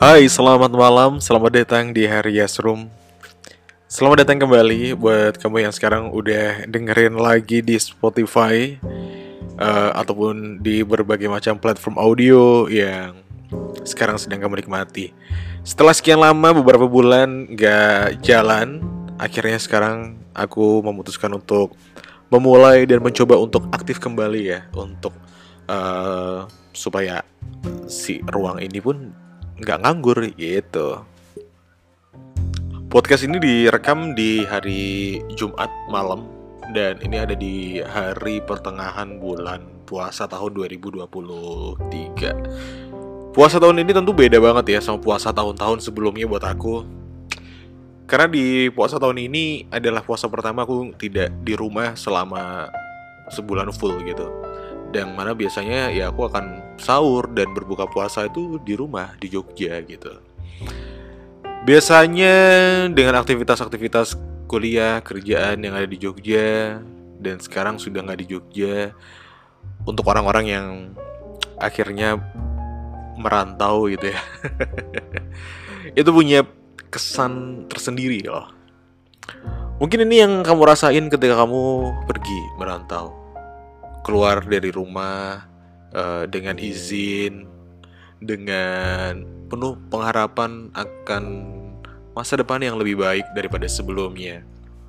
Hai, selamat malam. Selamat datang di Harias Room. Selamat datang kembali buat kamu yang sekarang udah dengerin lagi di Spotify ataupun di berbagai macam platform audio yang sekarang sedang kamu nikmati. Setelah sekian lama, beberapa bulan gak jalan, akhirnya sekarang aku memutuskan untuk memulai dan mencoba untuk aktif kembali ya, untuk supaya si ruang ini pun nggak nganggur gitu. Podcast ini direkam di hari Jumat malam dan ini ada di hari pertengahan bulan puasa tahun 2023. Puasa tahun ini tentu beda banget ya sama puasa tahun-tahun sebelumnya buat aku. Karena di puasa tahun ini adalah puasa pertama aku tidak di rumah selama sebulan full gitu. Dan mana biasanya ya aku akan sahur dan berbuka puasa itu di rumah di Jogja gitu. Biasanya dengan aktivitas-aktivitas kuliah, kerjaan yang ada di Jogja, dan sekarang sudah nggak di Jogja. Untuk orang-orang yang akhirnya merantau gitu ya, itu punya kesan tersendiri loh. Mungkin ini yang kamu rasain ketika kamu pergi merantau, keluar dari rumah dengan izin, dengan penuh pengharapan akan masa depan yang lebih baik daripada sebelumnya.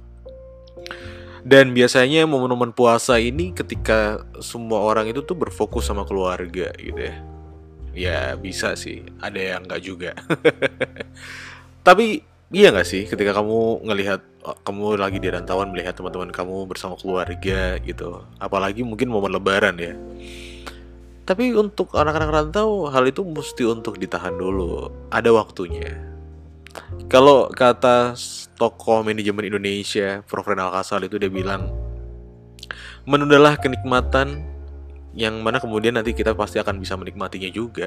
Dan biasanya momen-momen puasa ini ketika semua orang itu tuh berfokus sama keluarga gitu ya. Ya bisa sih, ada yang enggak juga. Tapi iya gak sih ketika kamu ngelihat kamu lagi di rantauan melihat teman-teman kamu bersama keluarga gitu. Apalagi mungkin momen lebaran ya. Tapi untuk anak-anak rantau hal itu mesti untuk ditahan dulu. Ada waktunya. Kalau kata tokoh manajemen Indonesia, Prof. Renal Kasal itu dia bilang, menundalah kenikmatan yang mana kemudian nanti kita pasti akan bisa menikmatinya juga.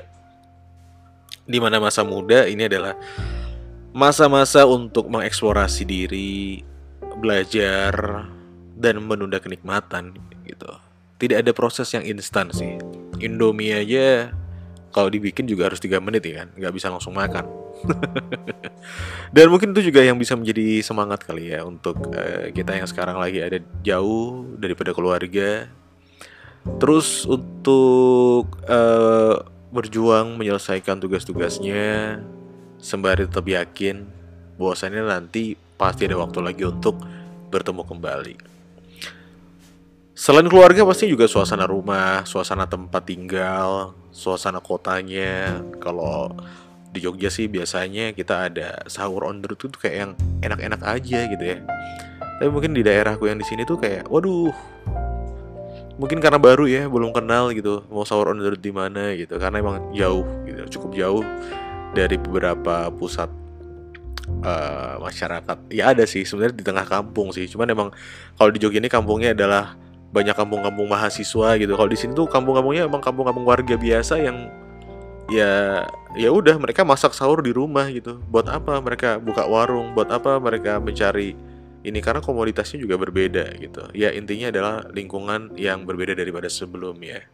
Di mana masa muda ini adalah masa-masa untuk mengeksplorasi diri, belajar, dan menunda kenikmatan gitu. Tidak ada proses yang instan sih. Indomie aja kalau dibikin juga harus 3 menit ya kan, nggak bisa langsung makan. Dan mungkin itu juga yang bisa menjadi semangat kali ya untuk kita yang sekarang lagi ada jauh daripada keluarga. Terus untuk berjuang menyelesaikan tugas-tugasnya sembari tetap yakin bahwasannya nanti pasti ada waktu lagi untuk bertemu kembali. Selain keluarga pasti juga suasana rumah, suasana tempat tinggal, suasana kotanya. Kalau di Jogja sih biasanya kita ada sahur on the road tuh kayak yang enak-enak aja gitu ya. Tapi mungkin di daerahku yang di sini tuh kayak waduh, mungkin karena baru ya, belum kenal gitu mau sahur on the road di mana gitu. Karena emang jauh gitu, cukup jauh dari beberapa pusat masyarakat. Ya ada sih sebenarnya di tengah kampung sih. Cuman emang kalau di Jogja ini kampungnya adalah banyak kampung-kampung mahasiswa gitu. Kalau di sini tuh kampung-kampungnya emang kampung-kampung warga biasa yang ya udah mereka masak sahur di rumah gitu. Buat apa mereka buka warung? Buat apa mereka mencari ini? Karena komoditasnya juga berbeda gitu. Ya intinya adalah lingkungan yang berbeda daripada sebelumnya.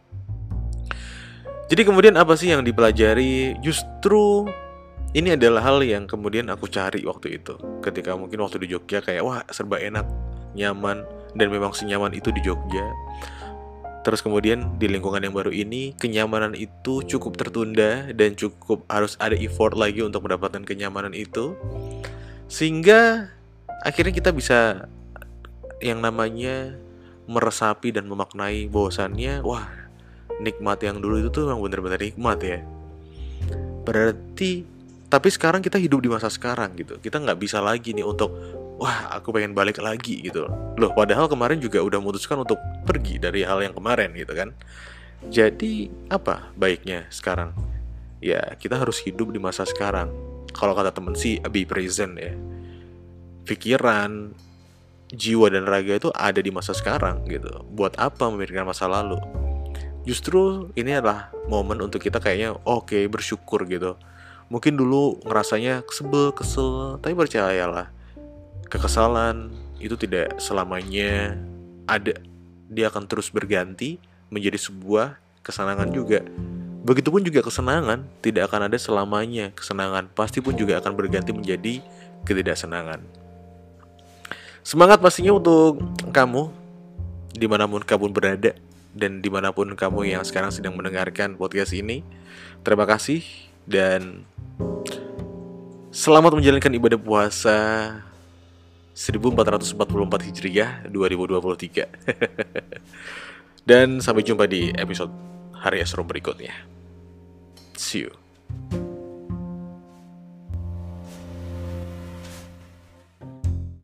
Jadi kemudian apa sih yang dipelajari? Justru ini adalah hal yang kemudian aku cari waktu itu. Ketika mungkin waktu di Jogja kayak wah serba enak, nyaman, dan memang senyaman itu di Jogja. Terus kemudian di lingkungan yang baru ini kenyamanan itu cukup tertunda dan cukup harus ada effort lagi untuk mendapatkan kenyamanan itu. Sehingga akhirnya kita bisa yang namanya meresapi dan memaknai bahwasannya wah nikmat yang dulu itu tuh memang benar-benar nikmat ya. Berarti tapi sekarang kita hidup di masa sekarang gitu. Kita nggak bisa lagi nih untuk wah aku pengen balik lagi gitu loh. Padahal kemarin juga udah memutuskan untuk pergi dari hal yang kemarin gitu kan. Jadi apa baiknya sekarang? Ya kita harus hidup di masa sekarang. Kalau kata temen sih be present ya. Pikiran, jiwa dan raga itu ada di masa sekarang gitu. Buat apa memikirkan masa lalu? Justru ini adalah momen untuk kita kayaknya oke, bersyukur gitu. Mungkin dulu ngerasanya kesel, tapi percayalah, kekesalan itu tidak selamanya ada. Dia akan terus berganti menjadi sebuah kesenangan juga. Begitupun juga kesenangan, tidak akan ada selamanya kesenangan, pasti pun juga akan berganti menjadi ketidaksenangan. Semangat pastinya untuk kamu, dimanapun kamu berada, dan dimanapun kamu yang sekarang sedang mendengarkan podcast ini. Terima kasih, dan selamat menjalankan ibadah puasa 1444 Hijriah 2023. Dan sampai jumpa di episode Hari Asro berikutnya. See you.